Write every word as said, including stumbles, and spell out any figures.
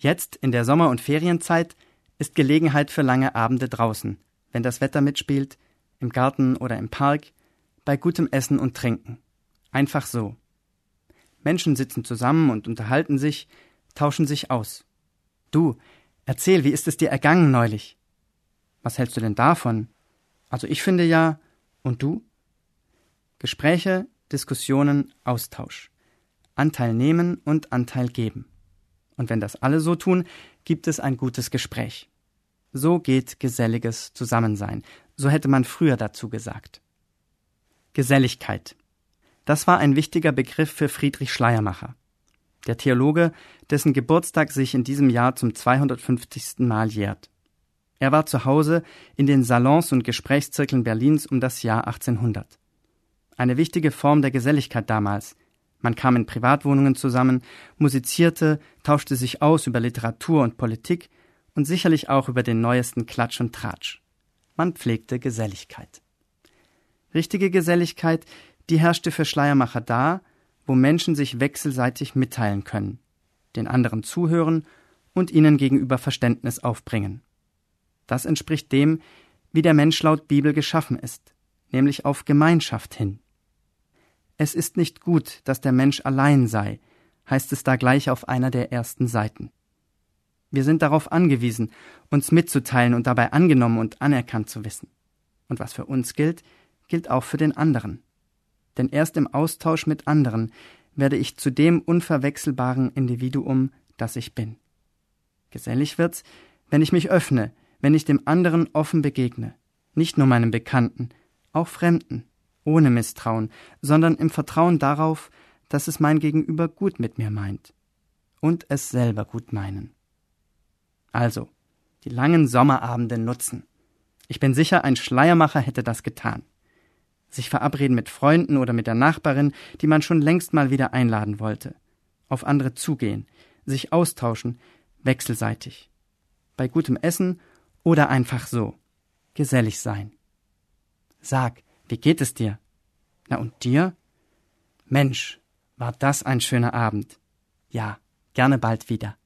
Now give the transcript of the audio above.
Jetzt, in der Sommer- und Ferienzeit, ist Gelegenheit für lange Abende draußen, wenn das Wetter mitspielt, im Garten oder im Park, bei gutem Essen und Trinken. Einfach so. Menschen sitzen zusammen und unterhalten sich, tauschen sich aus. Du, erzähl, wie ist es dir ergangen neulich? Was hältst du denn davon? Also ich finde ja, und du? Gespräche, Diskussionen, Austausch. Anteil nehmen und Anteil geben. Und wenn das alle so tun, gibt es ein gutes Gespräch. So geht geselliges Zusammensein. So hätte man früher dazu gesagt. Geselligkeit. Das war ein wichtiger Begriff für Friedrich Schleiermacher. Der Theologe, dessen Geburtstag sich in diesem Jahr zum zweihundertfünfzigsten Mal jährt. Er war zu Hause in den Salons und Gesprächszirkeln Berlins um das Jahr achtzehnhundert. Eine wichtige Form der Geselligkeit damals. Man kam in Privatwohnungen zusammen, musizierte, tauschte sich aus über Literatur und Politik und sicherlich auch über den neuesten Klatsch und Tratsch. Man pflegte Geselligkeit. Richtige Geselligkeit, die herrschte für Schleiermacher da, wo Menschen sich wechselseitig mitteilen können, den anderen zuhören und ihnen gegenüber Verständnis aufbringen. Das entspricht dem, wie der Mensch laut Bibel geschaffen ist, nämlich auf Gemeinschaft hin. Es ist nicht gut, dass der Mensch allein sei, heißt es da gleich auf einer der ersten Seiten. Wir sind darauf angewiesen, uns mitzuteilen und dabei angenommen und anerkannt zu wissen. Und was für uns gilt, gilt auch für den anderen. Denn erst im Austausch mit anderen werde ich zu dem unverwechselbaren Individuum, das ich bin. Gesellig wird's, wenn ich mich öffne, wenn ich dem anderen offen begegne, nicht nur meinem Bekannten, auch Fremden, ohne Misstrauen, sondern im Vertrauen darauf, dass es mein Gegenüber gut mit mir meint und es selber gut meinen. Also, die langen Sommerabende nutzen. Ich bin sicher, ein Schleiermacher hätte das getan. Sich verabreden mit Freunden oder mit der Nachbarin, die man schon längst mal wieder einladen wollte. Auf andere zugehen, sich austauschen, wechselseitig. Bei gutem Essen oder einfach so. Gesellig sein. Sag, wie geht es dir? Na und dir? Mensch, war das ein schöner Abend. Ja, gerne bald wieder.